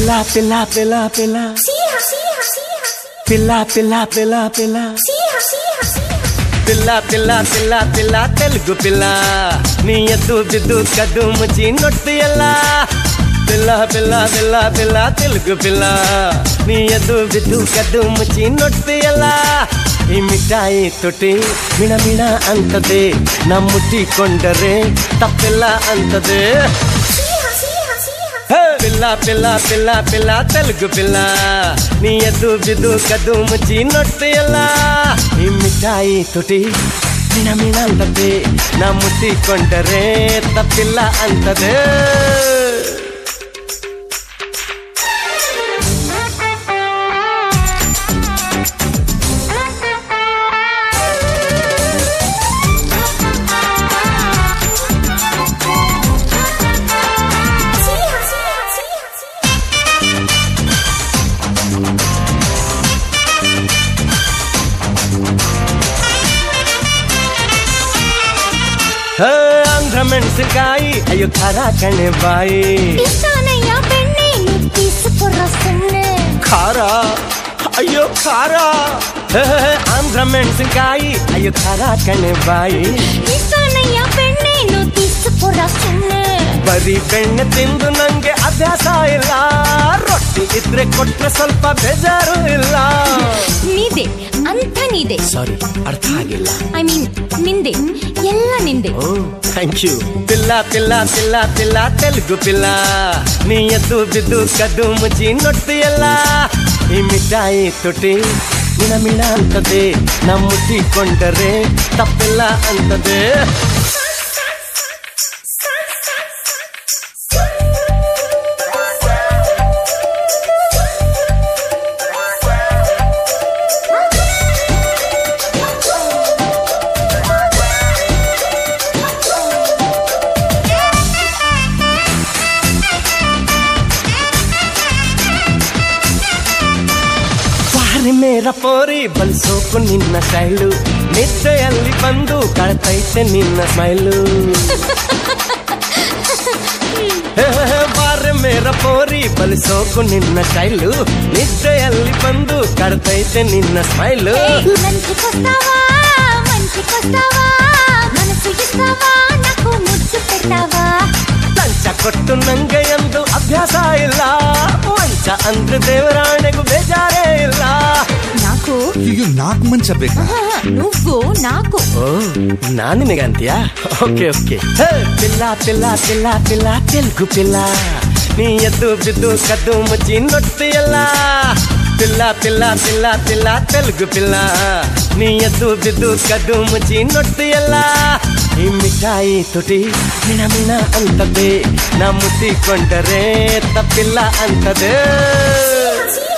పిల్ల పిల్ల పిల్ల పిల్ల పిల్ల పిల్ల పిల్ల పిల్ల పిల్ల పిల్ల పిల్ల పిల్ల తెలుగు పిల్ల నీ ఎద్దు బిద్దు కద్దు ముచి నొట్టు ಎಲ್ಲ పిల్ల పిల్ల పిల్ల పిల్ల తెలుగు పిల్ల నీ ఎద్దు బిద్దు కద్దు ముచి నొట్టు ಎಲ್ಲ ಈ ಮಿಠಾಯಿ ತುಟಿ ಮಿಣ ಮಿಣ ಅಂತದೆ ನಾ ಮುಟ್ಟಿಕೊಂಡರೆ ತಪ್ಪಿಲ್ಲ ಅಂತದೆ పిల్ల పిల్ల పిల్ల పిల్ల తెలుగు పిల్ల నీ ఎద్దు బిద్దు కద్దు ముచి నొట్టు ಎಲ್ಲ ಈ ಮಿಠಾಯಿ ತುಟಿ ಮಿಣ ಮಿಣ ಅಂತದೆ ನಾ ಮುಟ್ಟಿಕೊಂಡರೆ ತಪ್ಪಿಲ್ಲ ಅಂತದೆ ಆಂಧ್ರ ಮೆಣಸಿನಕಾಯಿ ಅಯ್ಯೋ ಖಾರ ಕಣೆ ಬಾಯಿ ಖಾರ ಅಯ್ಯೋ ಖಾರ ಆಂಧ್ರ ಮೆಣಸಿನಕಾಯಿ ಅಯ್ಯೋ ಖಾರ ಕಣೆ ಬಾಯಿ ಬರೀ ಬೆಣ್ಣೆ ತಿಂದು ನಂಗೆ ಅಭ್ಯಾಸ ಇಲ್ಲ ರೊಟ್ಟಿ ಇದ್ರೆ ಕೊಟ್ರೆ ಸ್ವಲ್ಪ ಬೇಜಾರು ಇಲ್ಲ ನಿದೆ ಅಂತ ನಿದೆ ಸಾರಿ ಅರ್ಥ ಆಗಿಲ್ಲ ಐ ಮೀನ್ ನಿಂದೆ ಎಲ್ಲ ನಿಂದೆ ಓ ಥ್ಯಾಂಕ್ ಯು పిల్ల పిల్ల పిల్ల పిల్ల తెలుగు పిల్ల నీ ఎద్దు బిద్దు కద్దు ముచి నొట్టు ಎಲ್ಲ ಈ ಮಿಠಾಯಿ ತುಟಿ ಮಿಣ ಮಿಣ ಅಂತದೆ ನಾ ಮುಟ್ಟಿಕೊಂಡರೆ ತಪ್ಪಿಲ್ಲ ಅಂತದೆ ಮೇರ ಪೋರಿ ಬಲ್ಸೋಕು ನಿನ್ನ ಸ್ಟೈಲು ನಿದ್ದೆಯಲ್ಲಿ ಬಂದು ಕಳ್ತೈತೆ ನಿನ್ನ ಸ್ಮೈಲು ಬಾರ ಮೇರ ಪೋರಿ ಬಲ್ಸೋಕು ನಿನ್ನ ಸ್ಟೈಲು ನಿದ್ದೆಯಲ್ಲಿ ಬಂದು ಕಳ್ತೈತೆ ನಿನ್ನ ಸ್ಮೈಲು ಲಂಚ ಕೊಟ್ಟು ನಂಗೆ ಎಂದು ಅಭ್ಯಾಸ ಇಲ್ಲ ಮಂಚ ಅಂದ್ರೆ ದೇವರಾಣೆಗೂ ಬೇಜಾರೇ ಇಲ್ಲ ನಾಕು ನಾಲ್ಕು ಮಂಚ ಬೇಕಾ నువ్వు నాకు ಓ ನಾನು ನಿನಗಂತೀಯಾ ಓಕೆ ಓಕೆ పిల్ల పిల్ల పిల్ల పిల్ల తెలుగు పిల్ల నీ ఎద్దు బిద్దు కద్దు ముచి నొట్టు ಎಲ್ಲ పిల్ల పిల్ల పిల్ల పిల్ల తెలుగు పిల్ల నీ ఎద్దు బిద్దు కద్దు ముచి నొట్టు ಎಲ್ಲ ಈ ಮಿಠಾಯಿ ತುಟಿ ಮಿಣ ಮಿಣ ಅಂತದೆ ನಾ ಮುಟ್ಟಿಕೊಂಡರೆ ತಪ್ಪಿಲ್ಲ ಅಂತದೆ